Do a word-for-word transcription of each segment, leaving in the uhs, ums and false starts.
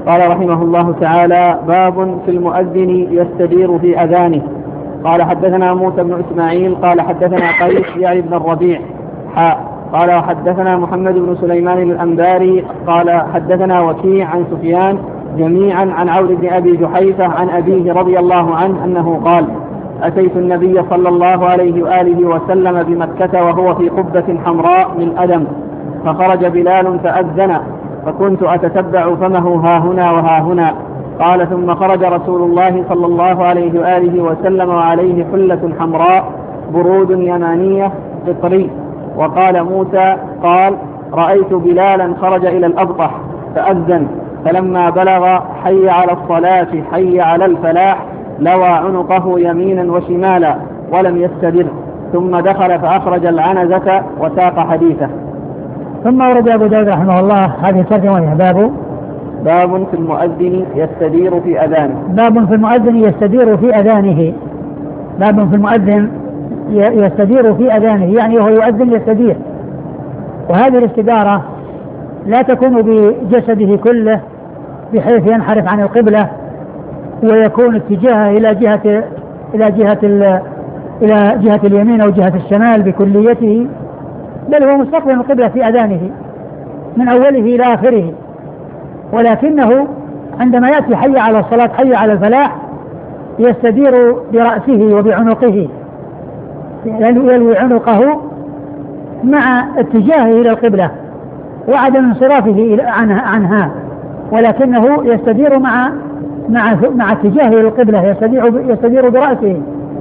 قال رحمه الله تعالى: باب في المؤذن يستدير في أذانه. قال حدثنا موسى بن إسماعيل قال حدثنا قيس يعني بن الربيع حاء قال حدثنا محمد بن سليمان الأنباري قال حدثنا وكيع عن سفيان جميعا عن عون بن أبي جحيفة عن أبيه رضي الله عنه أنه قال: أتيت النبي صلى الله عليه وآله وسلم بمكة وهو في قبة حمراء من أدم، فخرج بلال فأذن، فكنت أتتبع فمه ها هنا وها هنا. قال: ثم خرج رسول الله صلى الله عليه وآله وسلم وعليه حلة حمراء برود يمانية فطري. وقال موسى قال: رأيت بلالا خرج إلى الأبطح فأذن، فلما بلغ حي على الصلاة حي على الفلاح لوى عنقه يمينا وشمالا ولم يستدر، ثم دخل فأخرج العنزة وساق حديثه. ثم ورد أبو داود رحمه الله هذه الترجمة: باب باب في المؤذن يستدير في أذانه. باب في المؤذن يستدير في أذانه. باب في المؤذن يستدير في أذانه، يعني هو يؤذن يستدير. وهذه الاستدارة لا تكون بجسده كله بحيث ينحرف عن القبلة ويكون اتجاهه إلى جهة إلى جهة إلى جهة اليمين أو جهة الشمال بكليته، بل هو مستقبل القبلة في أذانه من أوله إلى آخره. ولكنه عندما يأتي حي على الصلاة حي على الفلاح يستدير برأسه وبعنقه، يلوي عنقه مع اتجاهه إلى القبلة وعدم انصرافه عنها، ولكنه يستدير مع مع مع اتجاهه إلى القبلة، يستدير يستدير برأسه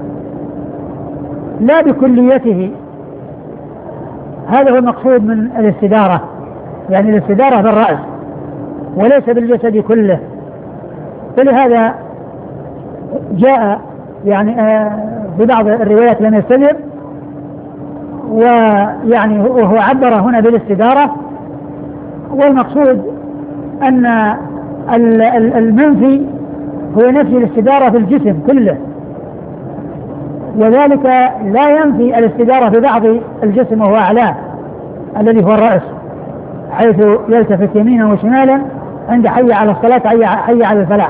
لا بكليته. هذا هو المقصود من الاستدارة، يعني الاستدارة بالرأس وليس بالجسد كله. فلهذا جاء يعني في بعض الروايات لم يستدر، ويعني وهو عبر هنا بالاستدارة. والمقصود أن المنفي هو نفي الاستدارة في الجسم كله، وذلك لا ينفي الاستدارة في بعض الجسم وهو أعلاه الذي هو الرأس، حيث يلتفت يمينا وشمالا عند حي على الصلاة حي على الفلاح.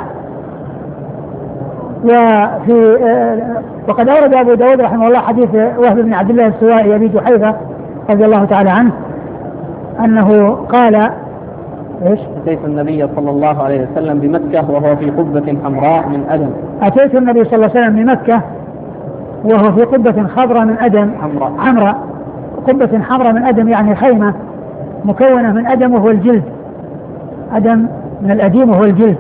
وفي وقد أورد أبو داود رحمه الله حديث وهب بن عبد الله السوائي أبي جحيفة رضي الله تعالى عنه أنه قال: إيش؟ أتيت النبي صلى الله عليه وسلم بمكة وهو في قبة حمراء من أدم. أتيت النبي صلى الله عليه وسلم بمكة وهو في قبة خضراء من أدم حمراء. حمراء قبة حمراء من أدم يعني خيمة مكونة من أدم وهو الجلد، أدم من الأديم وهو الجلد.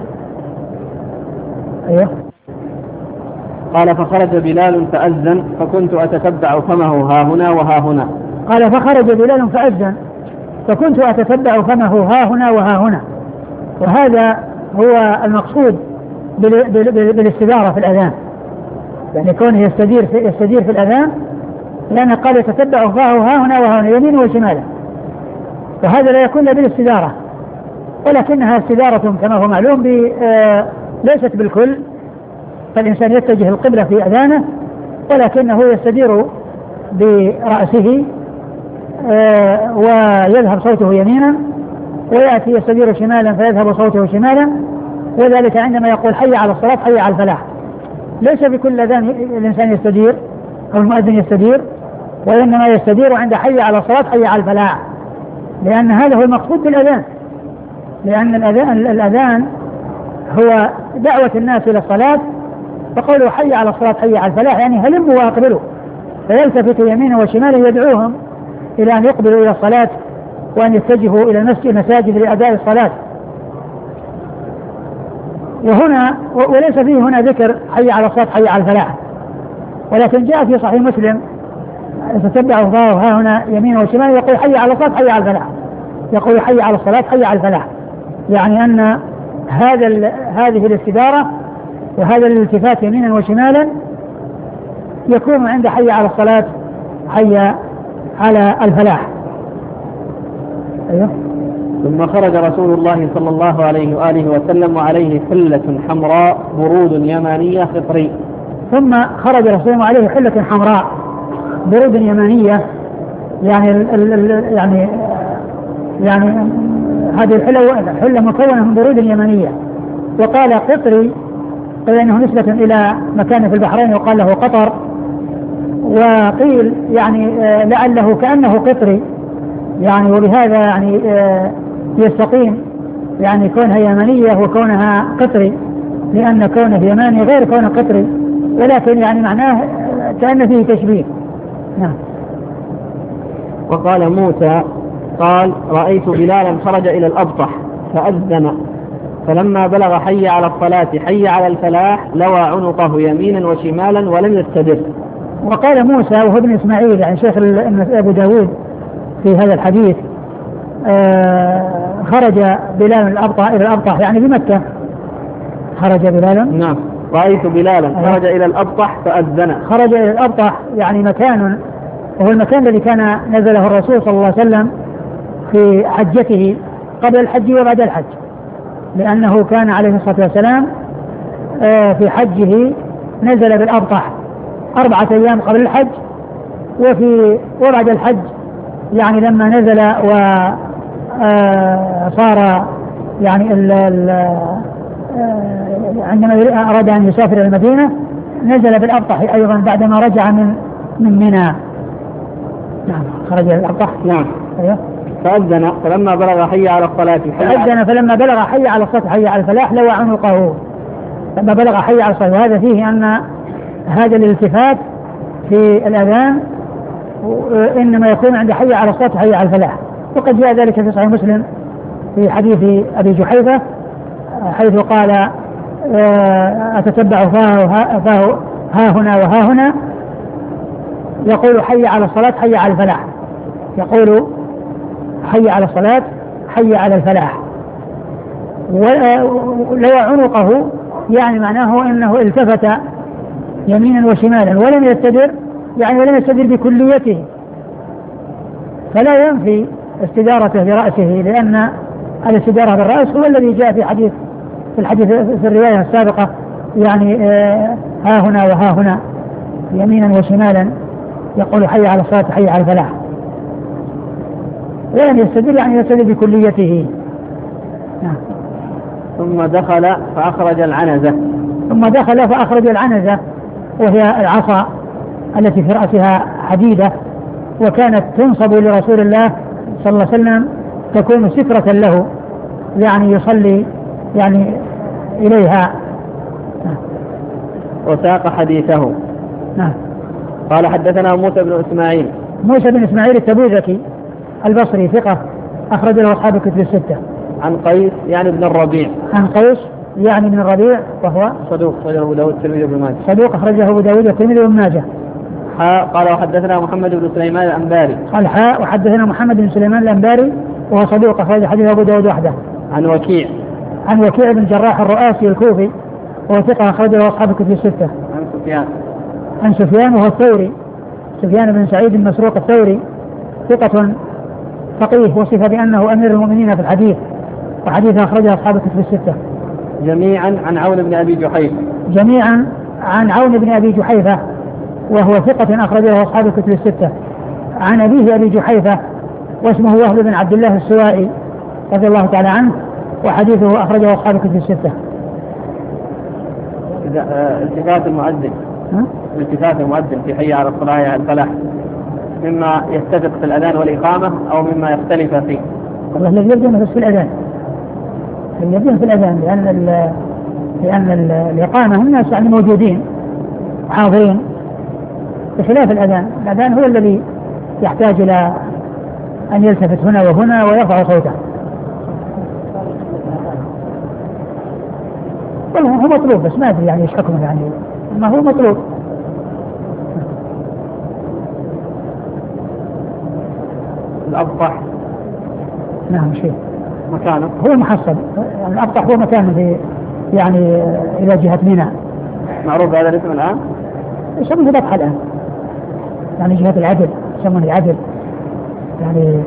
أيوه. قال: فخرج بلال فأذن، فكنت أتتبع فمه ها هنا وها هنا. قال: فخرج بلال فأذن، فكنت أتتبع فمه ها هنا وها هنا. وهذا هو المقصود بالاستدارة في الأذان، يعني كونه يستدير في, يستدير في الأذان، لأن قال يتتبع فاه ها هنا وها هنا يمين وشماله، وهذا لا يكون بالاستدارة، ولكنها استدارة كما هو معلوم ليست بالكل، فالإنسان يتجه القبلة في أذانه ولكنه يستدير برأسه ويذهب صوته يمينا، ويأتي يستدير شمالا فيذهب صوته شمالا، وذلك عندما يقول حي على الصلاة حي على الفلاح. ليس بكل أذان الإنسان يستدير أو المؤذن يستدير، وإنما يستدير عند حي على الصلاة حي على الفلاح، لأن هذا هو المقصود بالأذان، لأن الأذان, الأذان هو دعوة الناس إلى الصلاة، فقولوا حي على الصلاة حي على الفلاح يعني هلموا وأقبلوا، فيلتفت يمينا وشمالا يدعوهم إلى أن يقبلوا إلى الصلاة وأن يتجهوا إلى المساجد لأداء الصلاة. وهنا وليس فيه هنا ذكر حي على الصلاة حي على الفلاح، ولكن جاء في صحيح مسلم يتتبع فاه ها هنا يمينا وشمالا يقول حي على الصلاة حي على الفلاح، يقول حي على الصلاة حي على الفلاح، يعني أن هذا هذه الاستدارة وهذا الالتفات يمينا وشمالا يكون عند حي على الصلاة حي على الفلاح. أيوه. ثم خرج رسول الله صلى الله عليه وآله وسلم وعليه حلة حمراء برود يمانية فطري. ثم خرج رسول الله عليه حلة حمراء برود يمانية، يعني ال ال يعني يعني هذه الحلة حلة مكونة من برود يمانية، وقال قطري لأنه نسبة إلى مكان في البحرين وقال له قطر، وقيل يعني لعله كأنه قطري يعني، ولهذا يعني يستقيم يعني كونها يمنية وكونها قطري، لأن كونه يماني غير كونه قطري، ولكن يعني معناه كأن فيه تشبيه. نعم. وقال موسى قال رأيت بلالا خرج إلى الأبطح فأذن، فلما بلغ حي على الصلاة حي على الفلاح لوى عنقه يمينا وشمالا ولم يستدر. وقال موسى وهو ابن إسماعيل يعني شيخ أبو داود في هذا الحديث آه خرج بلال الأبطح إلى الأبطح يعني بمكة، خرج بلال. نعم. رأيت بلالا خرج إلى الأبطح فأذن. خرج إلى الأبطح يعني مكان، وهو المكان الذي كان نزله الرسول صلى الله عليه وسلم في حجته قبل الحج وبعد الحج، لأنه كان عليه الصلاة والسلام في حجه نزل بالأبطح أربعة أيام قبل الحج، وفي وبعد الحج يعني لما نزل وصار يعني ال ال عندما أراد أن يسافر إلى المدينة نزل بالأبطح أيضا بعدما رجع من من منى. نعم. خرج إلى الأبطح. نعم. أيوه. فأذن فلما بلغ حي على الصلاة فأذن فلما بلغ حي على الصلاة حي على الفلاح لوى عنقه. لما بلغ حي على الصلاة، وهذا فيه أن هذا الالتفات في الأذان إنما يكون عند حي على الصلاة حي على الفلاح، وقد جاء ذلك في صحيح مسلم في حديث أبي جحيفة حيث قال أتتبع فاه فاه ها هنا وها هنا، يقول حي على الصلاة حي على الفلاح، يقول حي على الصلاة حي على الفلاح. ولو عنقه يعني معناه أنه التفت يمينا وشمالا ولم يستدر، يعني ولم يستدر بكليته، فلا ينفي استدارته برأسه، لأن الاستدارة بالرأس هو الذي جاء في حديث في الحديث في الرواية السابقة يعني ها هنا وها هنا يمينا وشمالا، يقول حي على الصلاة حي على الفلاح، ولم يستدر يعني يستدر بكليته. نعم. ثم دخل فأخرج العنزة. ثم دخل فأخرج العنزة وهي العصا التي في رأسها حديدة، وكانت تنصب لرسول الله صلى الله عليه وسلم تكون سترة له يعني يصلي يعني إليها. وساق حديثه. نعم. قال حدثنا موسى بن إسماعيل. موسى بن إسماعيل التبوذكي البصري ثقة أخرج له أصحاب الكتب الستة. عن قيس يعني ابن الربيع. عن قيس يعني ابن الربيع وهو صدوق أخرجه أبو داود والترمذي وابن ماجه. صدوق أخرجه أبو داود والترمذي وابن ماجه. حاء قال وحدثنا محمد بن سليمان الأنباري. قال حاء وحدثنا محمد بن سليمان الأنباري وهو صدوق أخرج حديث أبو داود وحده. عن وكيع. عن وكيع بن الجراح الرؤاسي الكوفي وهو ثقة أخرجه أصحاب الكتب الستة. عن سفيان. عن سفيان وهو الثوري، سفيان بن سعيد المسروق الثوري ثقة فقيه، وصف بأنه أمير المؤمنين في الحديث، وحديثه أخرجه أصحاب الكتب الستة. جميعا عن عون بن أبي جحيفة. جميعا عن عون بن أبي جحيفة وهو ثقة أخرجه أصحاب الكتب الستة. عن أبيه أبي جحيفة واسمه وهب بن عبد الله السوائي رضي الله تعالى عنه، وحديثه أخرجه أصحاب الكتب الستة. التفات المؤذن التفات المؤذن في حي على الصلاة على الفلاح مما يتفق في الأذان والإقامة أو مما يختلف فيه؟ والله الذي يبدو أنه في الأذان، الذي يبدو في الأذان لأن ال لأن ال الإقامة هم الناس يعني موجودين حاضرين، بخلاف الأذان. الأذان هو الذي يحتاج إلى أن يلتفت هنا وهنا ويرفع صوته. والله هو مطلوب بس ما أدري يعني إيش حكمه، يعني ما هو مطلوب. الأبطح. نعم شيء مكانه هو محصل، يعني الأبطح هو مكانه في يعني إلى جهة منى. معروف هذا الاسم الآن؟ يسمونه بطح الآن، يعني جهة العدل، يسمونه العدل، يعني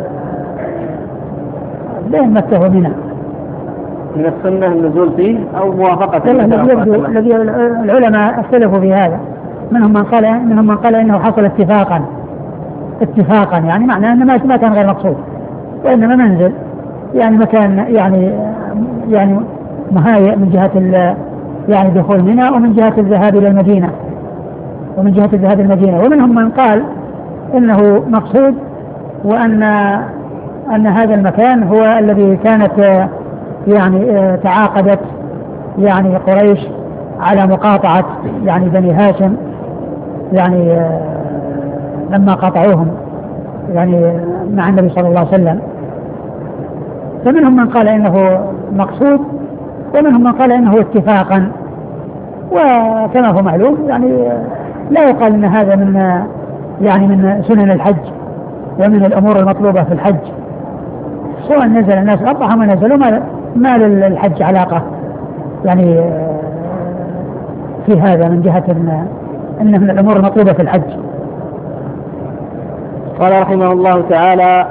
بين مكة ومنى. من السنة النزول فيه أو موافقة؟ الذي العلماء اختلفوا في هذا، منهم من قال منهم من قال إنه حصل اتفاقا اتفاقا يعني معناه أنه ما كان غير مقصود، وإنما منزل يعني مكان يعني يعني مهايئ من جهة يعني دخول منى ومن جهة الذهاب إلى المدينة ومن جهة الذهاب إلى المدينة. ومنهم من قال إنه مقصود وأن أن هذا المكان هو الذي كانت يعني تعاقدت يعني قريش على مقاطعة يعني بني هاشم يعني لما قاطعوهم يعني مع النبي صلى الله عليه وسلم. فمنهم من قال إنه مقصود ومنهم من قال إنه اتفاقا. وكما هو معلوم يعني لا يقال إن هذا من يعني من سنن الحج ومن الأمور المطلوبة في الحج، سواء نزل الناس أطعم ما نزلوا ما, ما للحج علاقة يعني في هذا من جهة إنه من الأمور المطلوبة في الحج. قال رحمه الله تعالى: